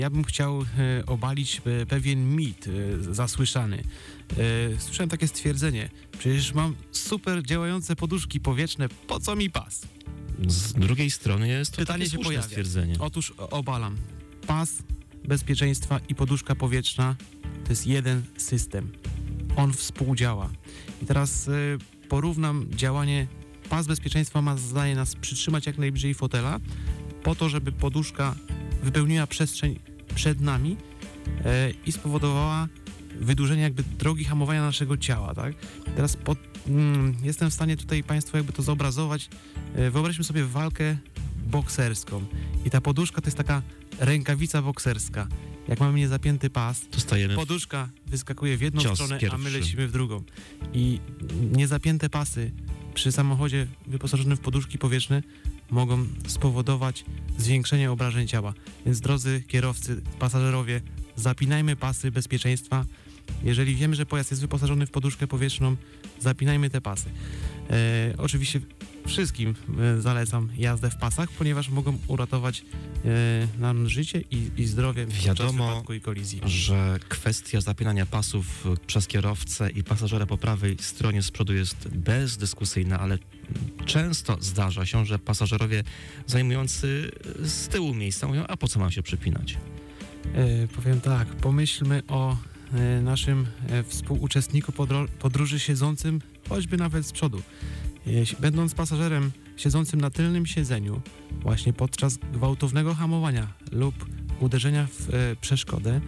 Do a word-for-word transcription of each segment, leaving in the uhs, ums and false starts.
Ja bym chciał e, obalić e, pewien mit e, zasłyszany. E, słyszałem takie stwierdzenie, przecież mam super działające poduszki powietrzne, po co mi pas? Z drugiej strony jest to Pytanie takie się słuszne pojawia. stwierdzenie. Otóż o- obalam. Pas bezpieczeństwa i poduszka powietrzna to jest jeden system. On współdziała. I teraz e, porównam działanie. Pas bezpieczeństwa ma zadanie nas przytrzymać jak najbliżej fotela, po to, żeby poduszka wypełniła przestrzeń przed nami e, i spowodowała wydłużenie jakby drogi hamowania naszego ciała, tak? Teraz pod, mm, jestem w stanie tutaj Państwu jakby to zobrazować. E, wyobraźmy sobie walkę bokserską i ta poduszka to jest taka rękawica bokserska. Jak mamy niezapięty pas, To stajemy w poduszka wyskakuje w jedną cios stronę, pierwszy. a my lecimy w drugą. I niezapięte pasy przy samochodzie wyposażonym w poduszki powietrzne mogą spowodować zwiększenie obrażeń ciała. Więc drodzy kierowcy, pasażerowie, zapinajmy pasy bezpieczeństwa. Jeżeli wiemy, że pojazd jest wyposażony w poduszkę powietrzną, zapinajmy te pasy. E, oczywiście wszystkim e, zalecam jazdę w pasach, ponieważ mogą uratować e, nam życie i, i zdrowie podczas Wiadomo, wypadku i kolizji. że kwestia zapinania pasów przez kierowcę i pasażera po prawej stronie z przodu jest bezdyskusyjna, ale często zdarza się, że pasażerowie zajmujący z tyłu miejsca mówią, a po co mam się przypinać? E, powiem tak, pomyślmy o e, naszym e, współuczestniku podro- podróży siedzącym, choćby nawet z przodu. E, będąc pasażerem siedzącym na tylnym siedzeniu, właśnie podczas gwałtownego hamowania lub uderzenia w e, przeszkodę,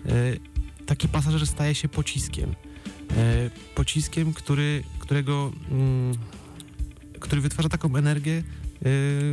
e, taki pasażer staje się pociskiem. E, pociskiem, który, którego, mm, który wytwarza taką energię, e,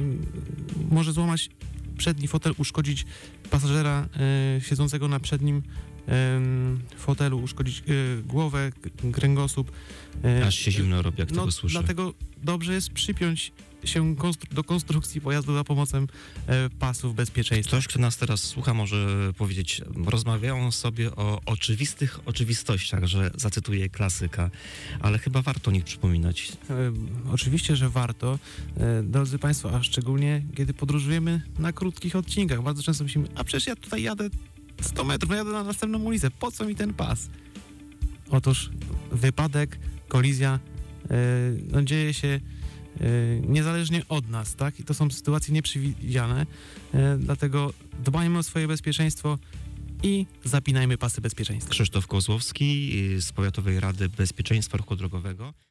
może złamać przedni fotel, uszkodzić pasażera e, siedzącego na przednim e, fotelu, uszkodzić e, głowę, k- kręgosłup. E, Aż się zimno robi, jak no, tego słyszę. dlatego dobrze jest przypiąć się konstru- do konstrukcji pojazdu za pomocą e, pasów bezpieczeństwa. Ktoś, kto nas teraz słucha, może powiedzieć, rozmawiają sobie o oczywistych oczywistościach, że zacytuję klasyka, ale chyba warto o nich przypominać. E, oczywiście, że warto, e, drodzy Państwo, a szczególnie kiedy podróżujemy na krótkich odcinkach. Bardzo często myślimy, a przecież ja tutaj jadę sto metrów, no jadę na następną ulicę, po co mi ten pas? Otóż wypadek, kolizja e, no dzieje się e, niezależnie od nas, tak? I to są sytuacje nieprzewidziane, e, dlatego dbajmy o swoje bezpieczeństwo i zapinajmy pasy bezpieczeństwa. Krzysztof Kozłowski z Powiatowej Rady Bezpieczeństwa Ruchu Drogowego.